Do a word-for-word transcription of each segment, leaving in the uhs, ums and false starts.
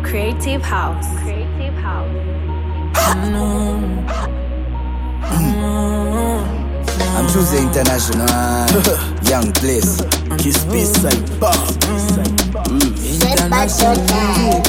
Creative House. Creative House. Mm. Mm. I'm choosing international. Young Bliss. Kiss beside Bob. International.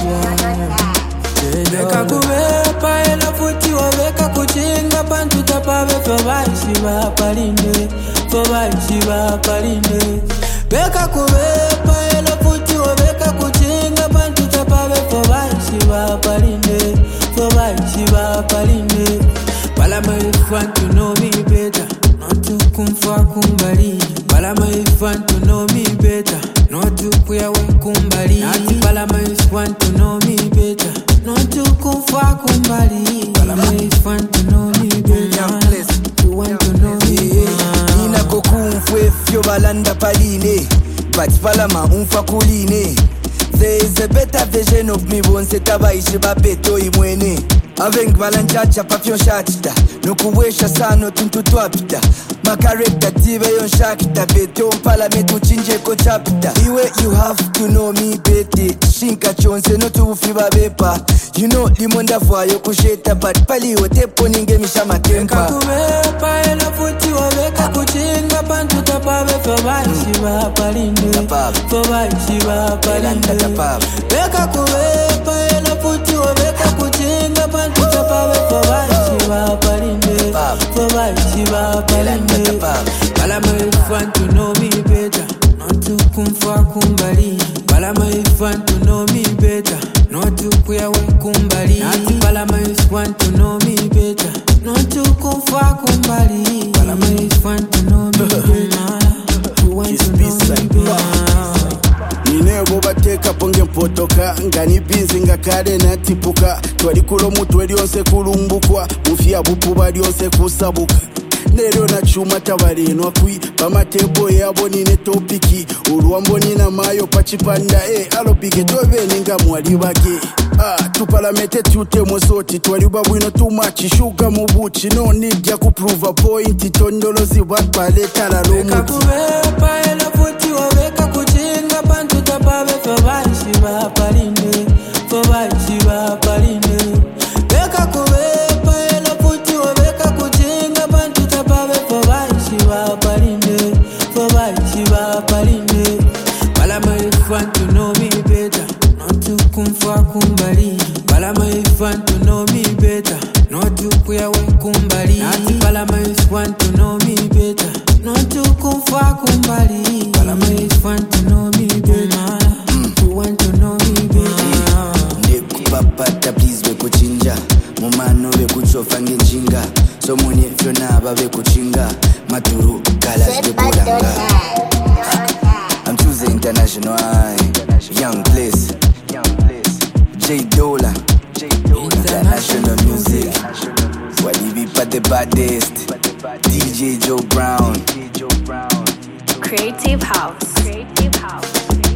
Beka kuwepa ela futi waweka kuchinga pantu tapawe fawaishi wa palinde. Fawaishi wa palinde. Beka kuwepa ela futi waweka kuchinga pantu tapawe fawaishi wa palinde. Fawaishi wa palinde. Palama if want to know me better, not to kumfa kumbali. Palama if want to know me better, not to kuyawe kumbali. Nati palama if want to know me better, not to kumfa kumbali. Palama if want to know me better, you want to know me better. Nina kokumfwe fyo balanda paline, but palama unfa kuline. There is a better version of me once etabaishe bapeto imwene. Avec balanchacha papio shachita, nukuwesha sano tuntu twapita. Makarekta tive yon shakita, beto mpala metu chinje ko chapita. Iwe you have to know me bete, shinka chonse no tu ufiba bepa. You know limonda fwa yo kusheta, but pali otepo ninge misha makempa. Beka kuwepa ela futi waweka kuchinga pantu tapawe fawaishi wa palinde. Fawaishi wa palinde. Beka kuwepa ela futi waweka kuchinga pantu tapawe fawaishi wa palinde. Fawaishi wa palinde. Palama if want to know me better, not to kumfa kumbali. Palama if want to know me better, not to kuyawe kumbali. Nati palama if want to know me better, not to kumfa kumbali. Palama if want to know me better, you want to know me better. Ninebo bateka ponge mpotoka ngani binzi ngakade natipuka twali kulomu twali onse kulumbukwa mufia bupuba lyonse kusabuka Nero na chuma tabalinwa kwi pamatebo yabo nine topiki uruambo nina mayo pachipanda eh alopike tobe ninga mwali bage ah tupalamete tute mosoti twali babwino too much sugar mubuchi no need ya kuprove a point tondolo zibapale talalo Beka kuwepa ela futi waweka kuchinga pantu tapawe fawaishi wa palinde. Fawaishi wa palinde. Beka kuwepa ela futi waweka kuchinga pantu tapawe fawaishi wa palinde. Fawaishi wa palinde. Palama if want to know me better, not to kumfa kumbali. Palama if want to know me better, not to kuyawe kumbali. Nati palama if want to know me better, not to kumfa kumbali. Palama if want to know me better, you want to know me better. Nekupapata please we kuchinja, mumano we kuchofa ngenjinga. So mwenye fyona aba we kuchinga, maturu kalas we kulanga. I'm choosing international, Young Bliss, J Dola, international music. Walibi pa the baddest, D J Joe Brown. Creative House. Creative House.